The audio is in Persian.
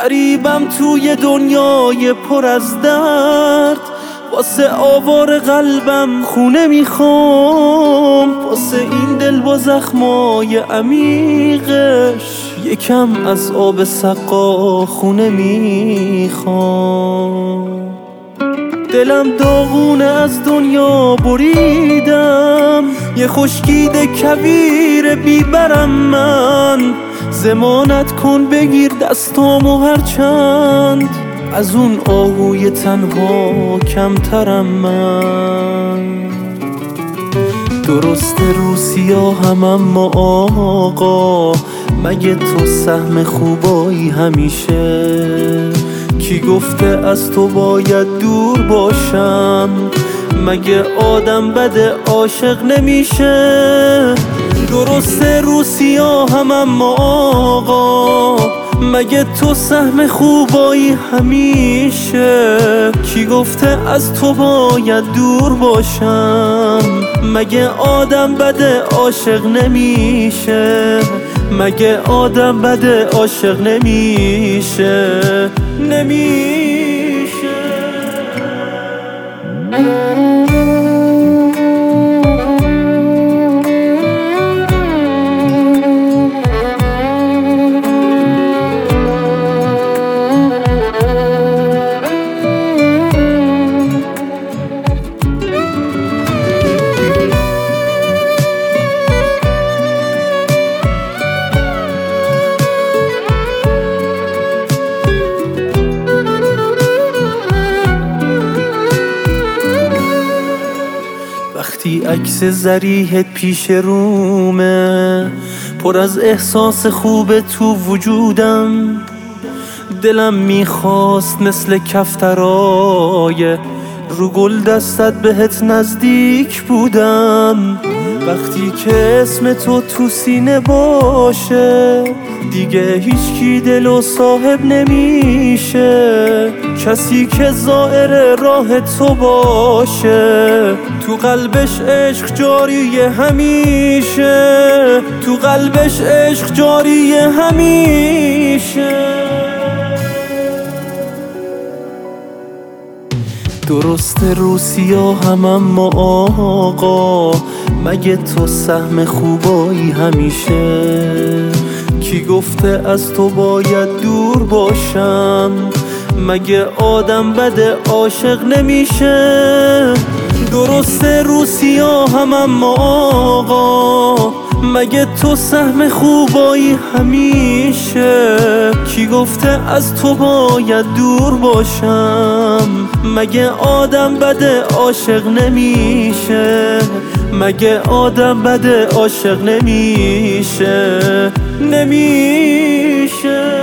غریبم توی دنیای پر از درد، واسه آوار قلبم خونه میخوام، واسه این دل با زخمای عمیقش یکم از آب سقا خونه میخوام. دلم داغونه از دنیا بریدم، یه خشکیده کویر بیبرم من، ضمانت کن بگیر دستامو هرچند از اون آهوی تنها کمترم من. درسته رو سیاهم اما آقا، مگه تو سهم خوبایی همیشه؟ کی گفته از تو باید دور باشم؟ مگه آدم بده عاشق نمیشه؟ درسته رو سیاهم اما آقا، مگه تو سهم خوبایی همیشه؟ کی گفته از تو باید دور باشم؟ مگه آدم بده عاشق نمیشه؟ مگه آدم بده عاشق نمیشه؟ وقتی عکس ضریحت پیش رومه، پر از احساس خوب تو وجودم، دلم میخواست مثل کفترای رو گل دستت بهت نزدیک بودم. وقتی که اسم تو سینه باشه، دیگه هیچکی دلو صاحب نمیشه. کسی که زائر راه تو باشه، تو قلبش عشق جاریه همیشه، تو قلبش عشق جاریه همیشه. درسته رو سیاهم اما آقا، مگه تو سهم خوبایی همیشه؟ کی گفته از تو باید دور باشم؟ مگه آدم بده عاشق نمیشه؟ درسته رو سیاهم اما آقا، مگه تو سهم خوبایی همیشه؟ کی گفته از تو باید دور باشم؟ مگه آدم بده عاشق نمیشه؟ مگه آدم بده عاشق نمیشه؟